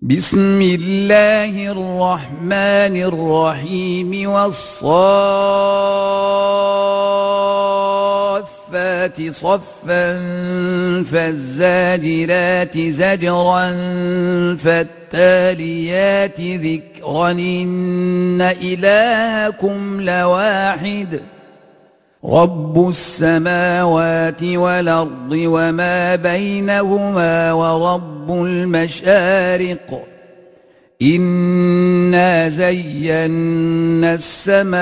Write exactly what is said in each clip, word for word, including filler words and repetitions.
بسم الله الرحمن الرحيم والصافات صفا فالزاجرات زجرا فالتاليات ذكرا إن إلهكم لواحد رب السماوات والأرض وما بينهما ورب المشارق إنا زينا السماء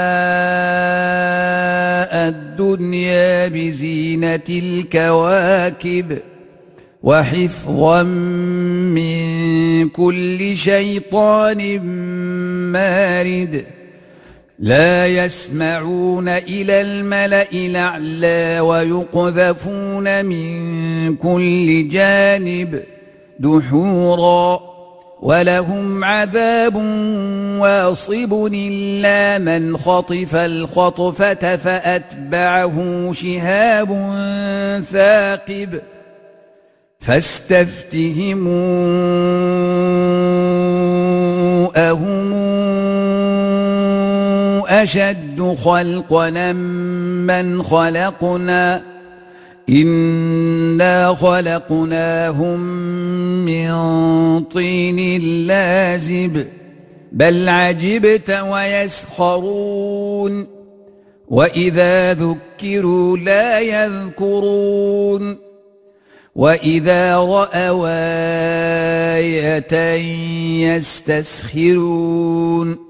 الدنيا بزينة الكواكب وحفظا من كل شيطان مارد لا يسمعون إلى الملأ الأعلى ويقذفون من كل جانب دحورا ولهم عذاب واصب إلا من خطف الخطفة فأتبعه شهاب ثاقب فاستفتهموا أهم أشد خلقنا من خلقنا إنا خلقناهم من طين لازب بل عجبت ويسخرون وإذا ذكروا لا يذكرون وإذا رأوا آية يستسخرون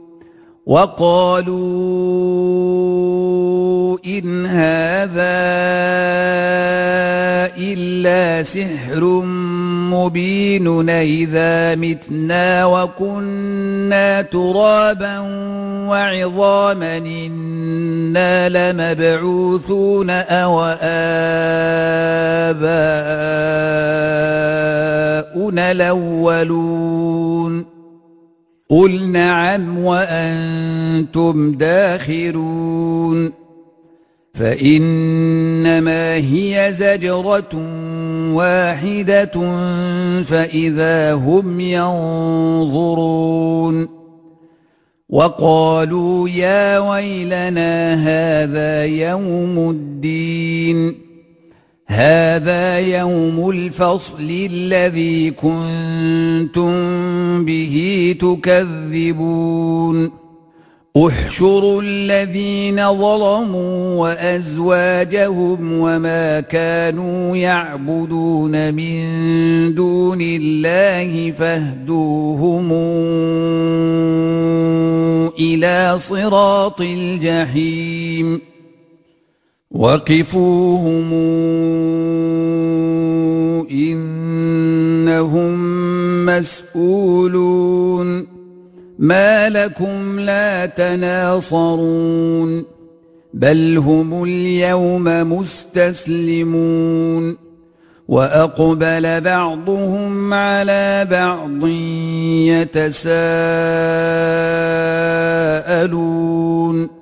وقالوا إن هذا إلا سحر مبين إذا متنا وكنا ترابا وعظاما إنا لمبعوثون أو آباؤنا الأولون قل نعم وأنتم داخرون فإنما هي زجرة واحدة فإذا هم ينظرون وقالوا يا ويلنا هذا يوم الدين هذا يوم الفصل الذي كنتم به تكذبون احشروا الذين ظلموا وأزواجهم وما كانوا يعبدون من دون الله فاهدوهم إلى صراط الجحيم وقفوهم إنهم مسؤولون ما لكم لا تناصرون بل هم اليوم مستسلمون وأقبل بعضهم على بعض يتساءلون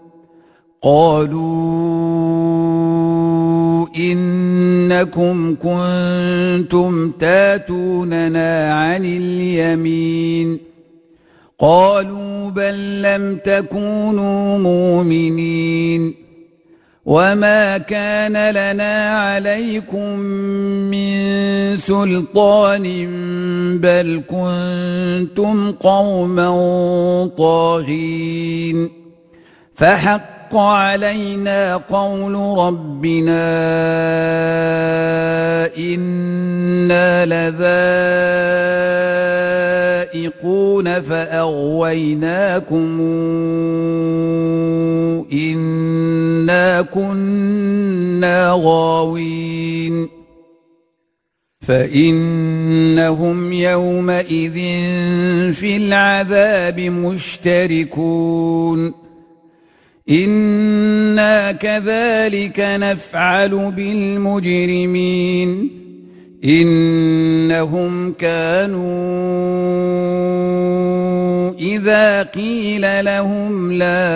قالوا إنكم كنتم تاتوننا عن اليمين قالوا بل لم تكونوا مؤمنين وما كان لنا عليكم من سلطان بل كنتم قوما طاغين فحق علينا قول ربنا إنا لذائقون فأغويناكم إنا كنا غاوين فإنهم يومئذ في العذاب مشتركون إنا كذلك نفعل بالمجرمين إنهم كانوا إذا قيل لهم لا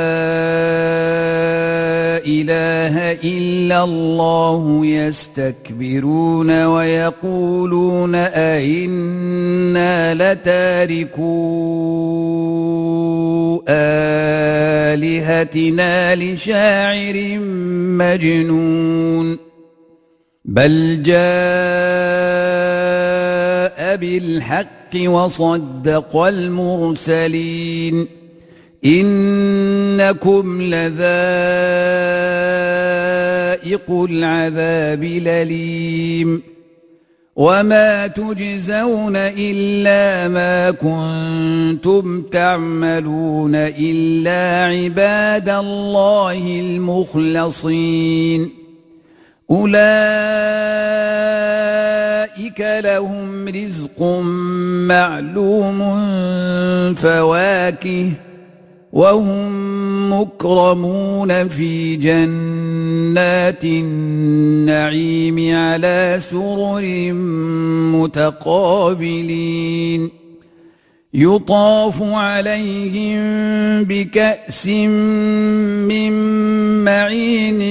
إله إلا الله يستكبرون ويقولون أئنا لتاركو آلهتنا لشاعر مجنون بل جاء بالحق وصدق المرسلين إنكم لذائق العذاب الأليم وما تجزون إلا ما كنتم تعملون إلا عباد الله المخلصين أولئك لهم رزق معلوم فواكه وهم مكرمون في جنات النعيم على سرر متقابلين يطاف عليهم بكأس من معين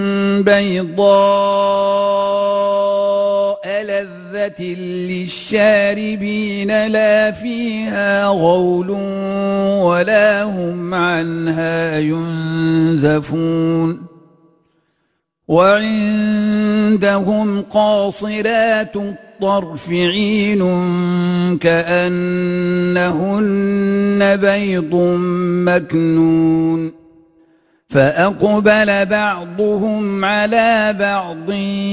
بيضاء لذة للشاربين لا فيها غول ولا هم عنها ينزفون وعندهم قاصرات الطرف عين كأنهن بيض مكنون فأقبل بعضهم على بعض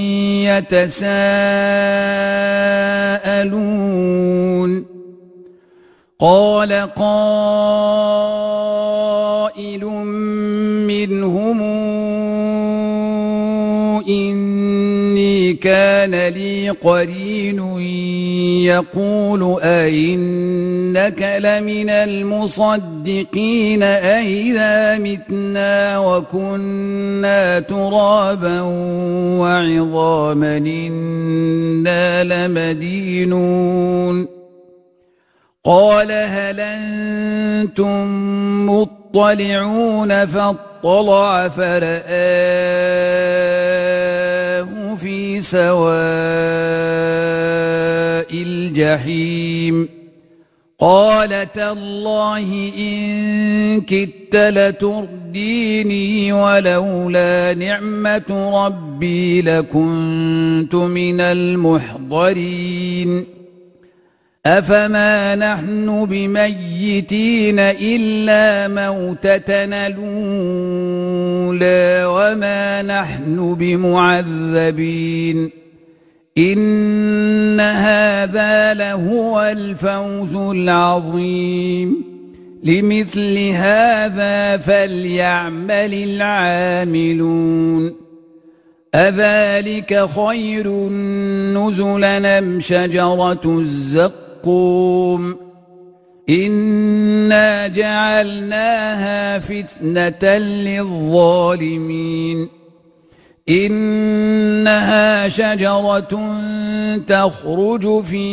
يتساءلون قال قائل منهم إني كان لي قرين يقول أئنك لمن المصدقين أئذا متنا وكنا ترابا وعظاما إنا لمدينون قال هل أنتم مطلعون فاطلع فرآه في سواء الجحيم قال تالله إن كدت لترديني ولولا نعمة ربي لكنت من المحضرين أفما نحن بميتين إلا موتتنا الأولى وما نحن بمعذبين إن هذا لهو الفوز العظيم لمثل هذا فليعمل العاملون أذلك خير نزلا أم شجرة الزقوم قوم إنا جعلناها فتنة للظالمين إنها شجرة تخرج في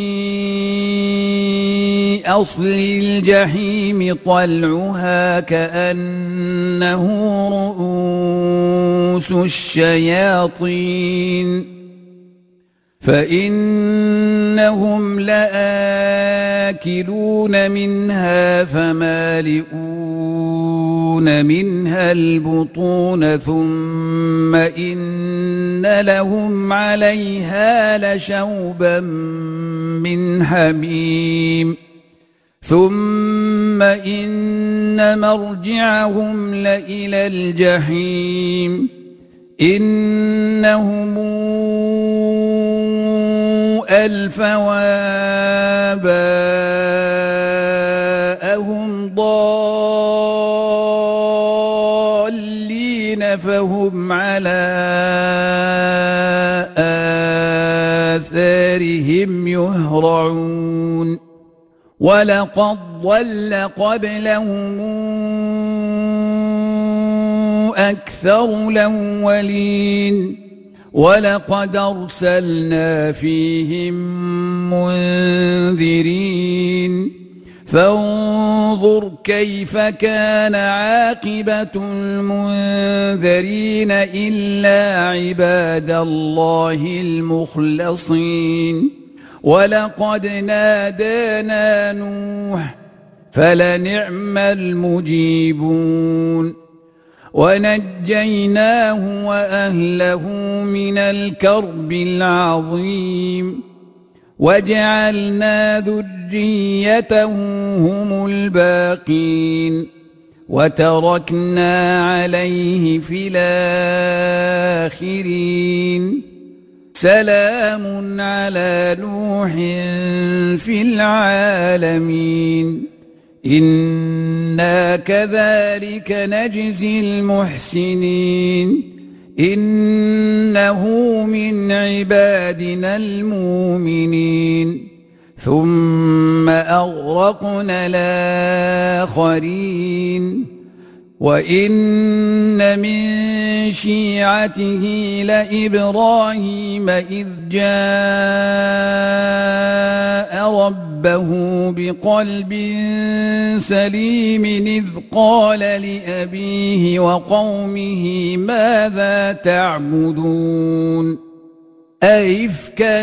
أصل الجحيم طلعها كأنه رؤوس الشياطين فإنهم لآكلون منها فمالئون منها البطون ثم إن لهم عليها لشوبا من حميم ثم إن مرجعهم لإلى الجحيم إنهم ألفوا آباءهم ضالين فهم على آثارهم يهرعون ولقد ضل قبلهم أكثر الأولين ولقد أرسلنا فيهم منذرين فانظر كيف كان عاقبة المنذرين إلا عباد الله المخلصين ولقد نادانا نوح فلنعم المجيبون ونجيناه وأهله من الكرب العظيم وجعلنا ذريته هم الباقين وتركنا عليه في الآخرين سلام على نوح في العالمين إنا كذلك نجزي المحسنين إنه من عبادنا المؤمنين ثم أغرقنا الآخرين وإن من شيعته لإبراهيم إذ جاء ربه بقلب سليم إذ قال لأبيه وقومه ماذا تعبدون أئفكا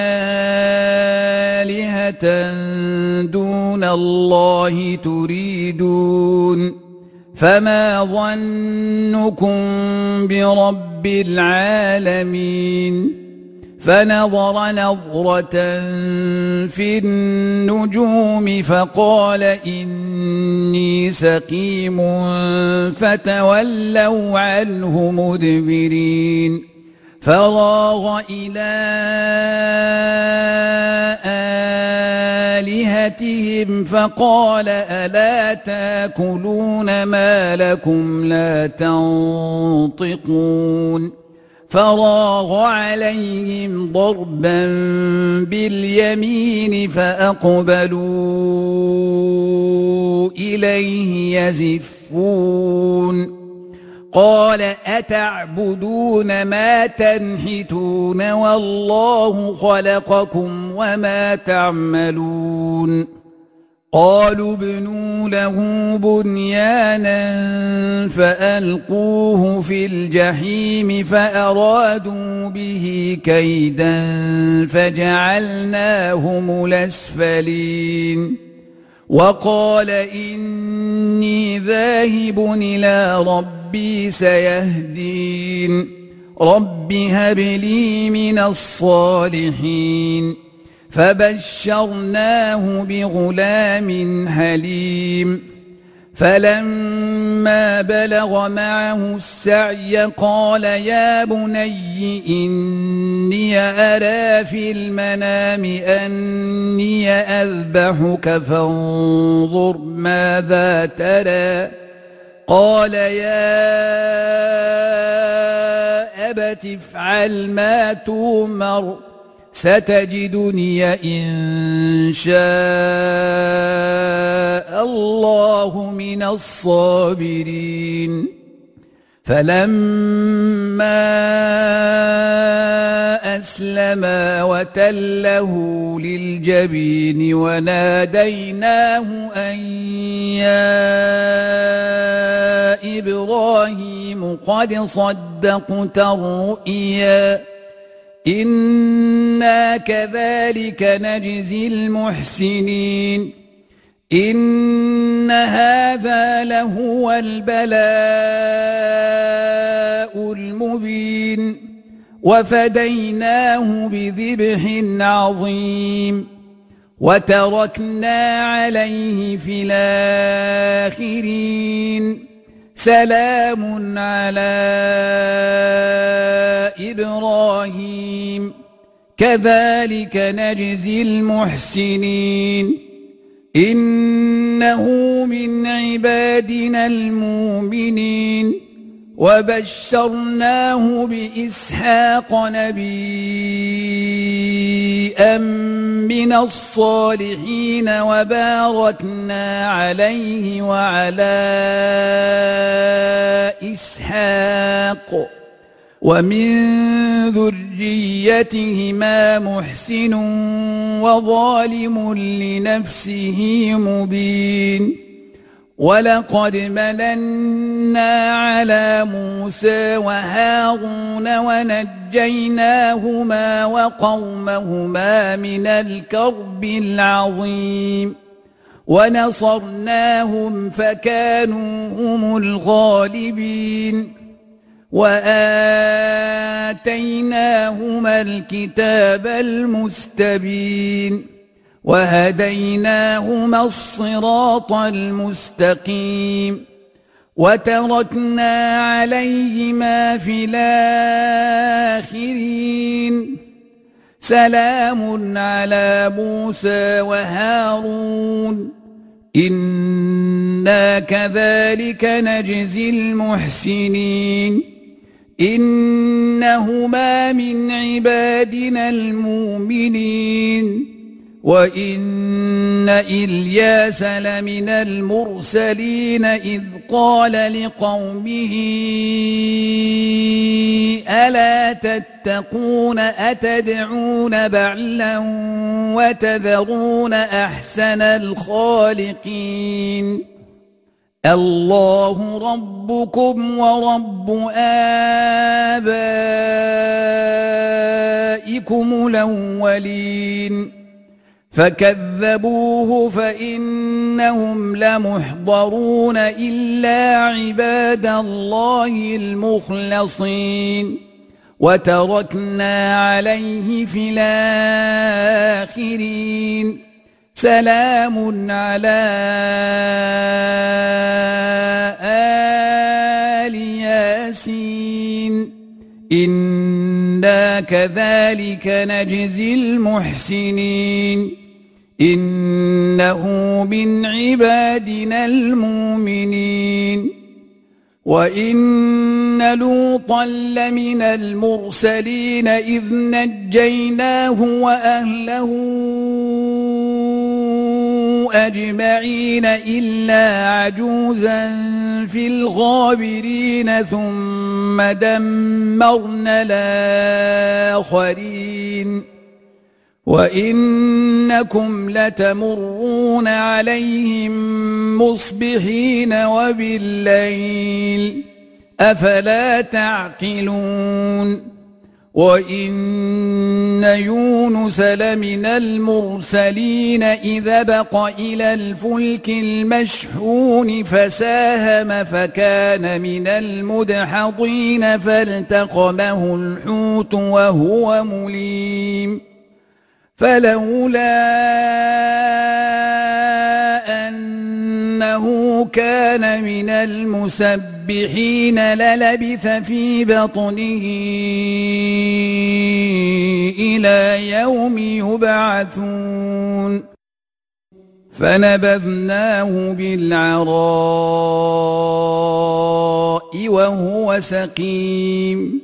آلهة دون الله تريدون فما ظنكم برب العالمين فنظر نظرة في النجوم فقال إني سقيم فتولوا عنه مدبرين فراغ إلى آلهتهم فقال ألا تأكلون ما لكم لا تنطقون فراغ عليهم ضربا باليمين فأقبلوا إليه يزفون قال أتعبدون ما تنحتون والله خلقكم وما تعملون قالوا ابنوا له بنيانا فألقوه في الجحيم فأرادوا به كيدا فجعلناهم الأسفلين وقال إني ذاهب إلى ربي سيهدين رب هب لي من الصالحين فبشرناه بغلام حليم فلما بلغ معه السعي قال يا بني إني أرى في المنام أني أذبحك فانظر ماذا ترى قال يا أبت افعل ما تؤمر ستجدني إن شاء الله من الصابرين فلما أسلما وتله للجبين وناديناه أن يا إبراهيم قد صدقت الرؤيا إنا كذلك نجزي المحسنين إن هذا لهو البلاء المبين وفديناه بذبح عظيم وتركنا عليه في الآخرين سلام على إبراهيم كذلك نجزي المحسنين إنه من عبادنا المؤمنين وبشرناه بإسحاق نبيا من الصالحين وباركنا عليه وعلى إسحاق ومن ذريتهما محسن وظالم لنفسه مبين ولقد مننا على موسى وهارون ونجيناهما وقومهما من الكرب العظيم ونصرناهم فكانوا هم الغالبين وآتيناهما الكتاب المستبين وهديناهما الصراط المستقيم وتركنا عليهما في الآخرين سلام على موسى وهارون إنا كذلك نجزي المحسنين إنهما من عبادنا المؤمنين وإن إلياس لمن المرسلين إذ قال لقومه ألا تتقون أتدعون بعلا وتذرون أحسن الخالقين الله ربكم ورب آبائكم الأولين فكذبوه فإنهم لمحضرون إلا عباد الله المخلصين وتركنا عليه في الآخرين سلام على آل ياسين إنا كذلك نجزي المحسنين إنه من عبادنا المؤمنين وإن لوطا لمن المرسلين إذ نجيناه وأهله أجمعين إلا عجوزا في الغابرين ثم دمرنا الآخرين وإنكم لتمرون عليهم مصبحين وبالليل أفلا تعقلون وإن يونس لمن المرسلين إذا بق إلى الفلك المشحون فساهم فكان من المدحضين فالتقمه الحوت وهو مليم فلولا أنه كان من المسبحين للبث في بطنه إلى يوم يبعثون فنبذناه بالعراء وهو سقيم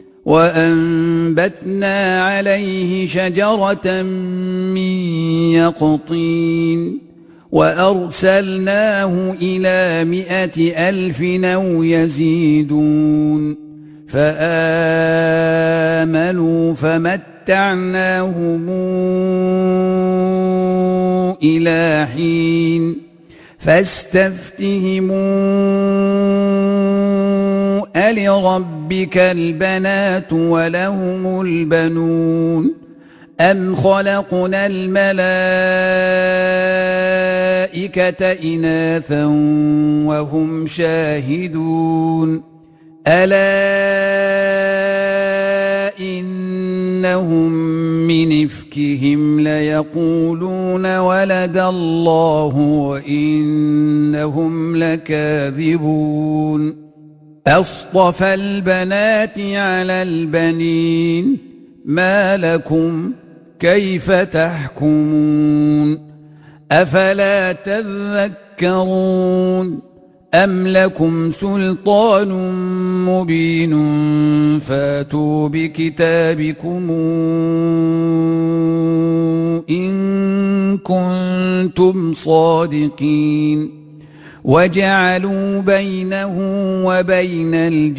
وأنبتنا عليه شجرة من يقطين وأرسلناه إلى مائة ألف أو يزيدون فآمنوا فمتعناهم إلى حين فاستفتهموا ألربك البنات ولهم البنون أم خلقنا الملائكة إناثا وهم شاهدون ألا إنهم من إفكهم ليقولون ولد الله وإنهم لكاذبون أصطفى البنات على البنين ما لكم كيف تحكمون أفلا تذكرون أم لكم سلطان مبين فاتوا بكتابكم إن كنتم صادقين وجعلوا بينه وبين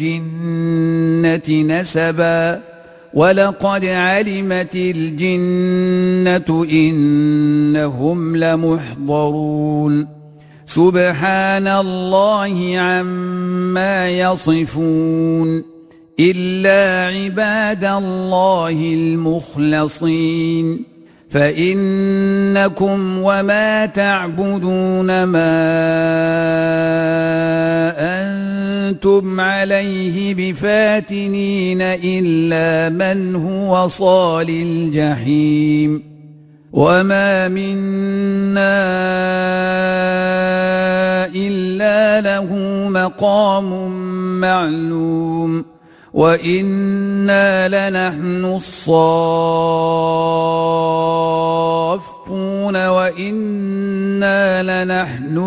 الجنة نسبا ولقد علمت الجنة إنهم لمحضرون سبحان الله عما يصفون إلا عباد الله المخلصين فإنكم وما تعبدون ما أنتم عليه بفاتنين إلا من هو صال الجحيم وما منا إلا له مقام معلوم وإنا لنحن الصافون وإنا لنحن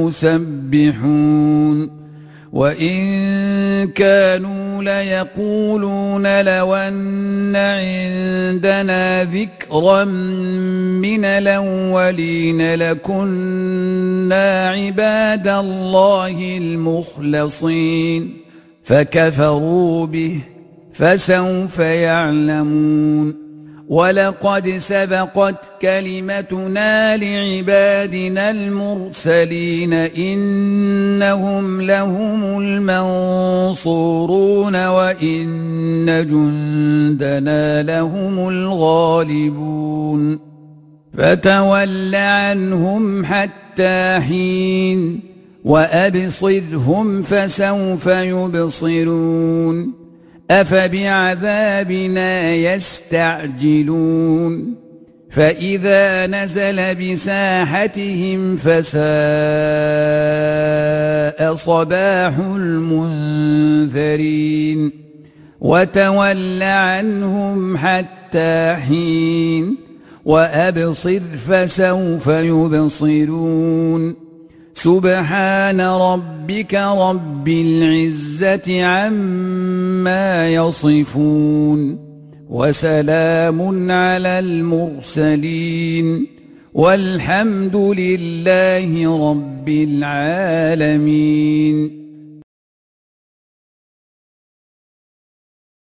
المسبحون وإن كانوا ليقولون لو أن عندنا ذكرا من الأولين لكنا عباد الله المخلصين فكفروا به فسوف يعلمون ولقد سبقت كلمتنا لعبادنا المرسلين إنهم لهم المنصورون وإن جندنا لهم الغالبون فتول عنهم حتى حين وأبصرهم فسوف يبصرون أفبعذابنا يستعجلون فإذا نزل بساحتهم فساء صباح المنذرين وتول عنهم حتى حين وأبصر فسوف يبصرون سبحان ربك رب العزة عما يصفون وسلام على المرسلين والحمد لله رب العالمين.